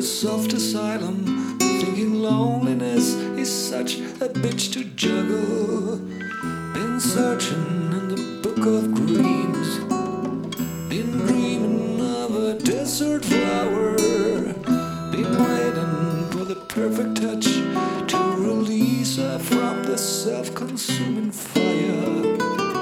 soft asylum, thinking loneliness is such a bitch to juggle. Been searching in the book of dreams, been dreaming of a desert flower, been waiting for the perfect touch to release her from the self-consuming fire.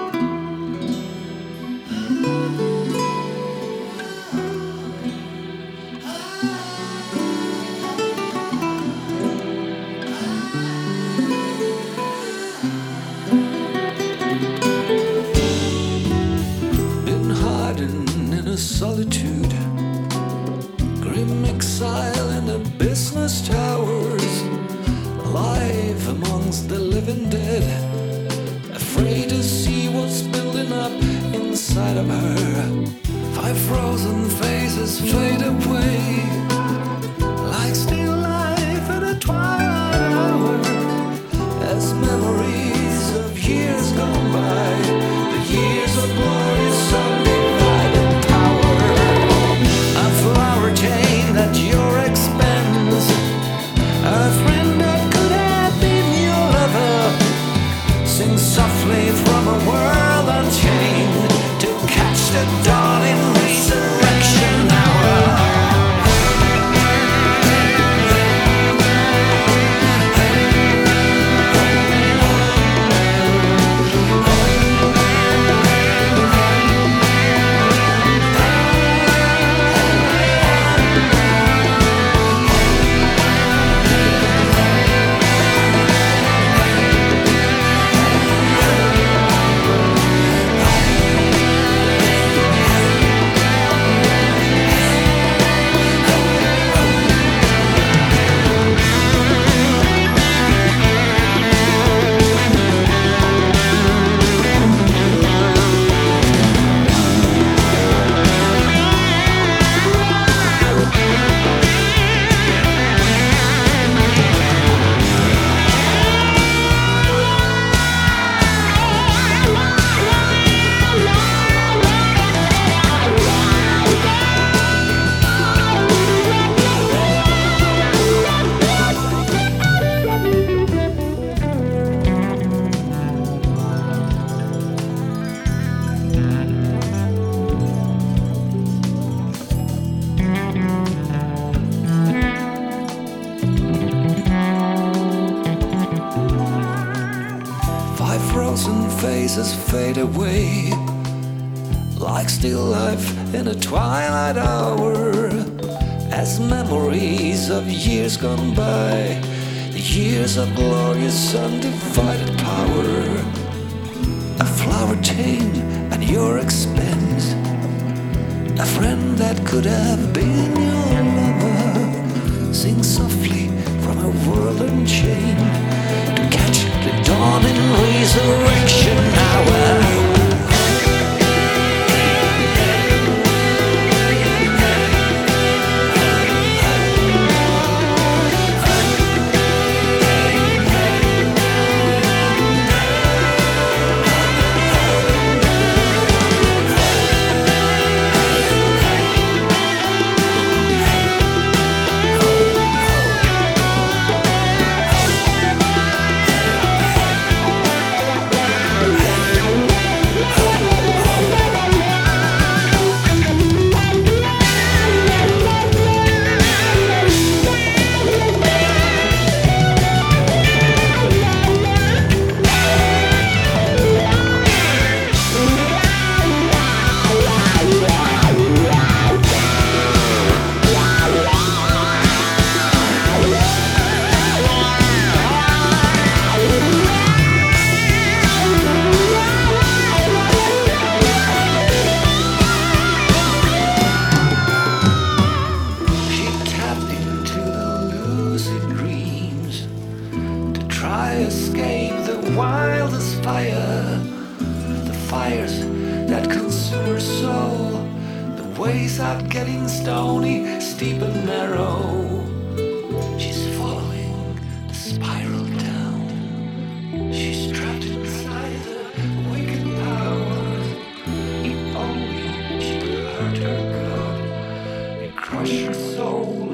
Solitude, grim exile in the business towers, alive amongst the living dead, afraid to see what's building up inside of her. 5 frozen faces fade away, like still life at a twilight hour, as memories of years gone by, the years of glorious undivided power. A flower chain at your expense, a friend that could have been your lover, sing softly from a world unchained to catch the dawn in resurrection hour. Frozen faces fade away, like still life in a twilight hour, as memories of years gone by, the years of glorious undivided power. A flower chain at your expense, a friend that could have been your lover, sing softly from a world unchained to catch the dawn in resurrection hour. Escape the wildest fire, the fires that consume her soul, the ways are getting stony, steep and narrow. She's following the spiral down, she's trapped inside the wicked powers. If only she could hurt her God and crush her soul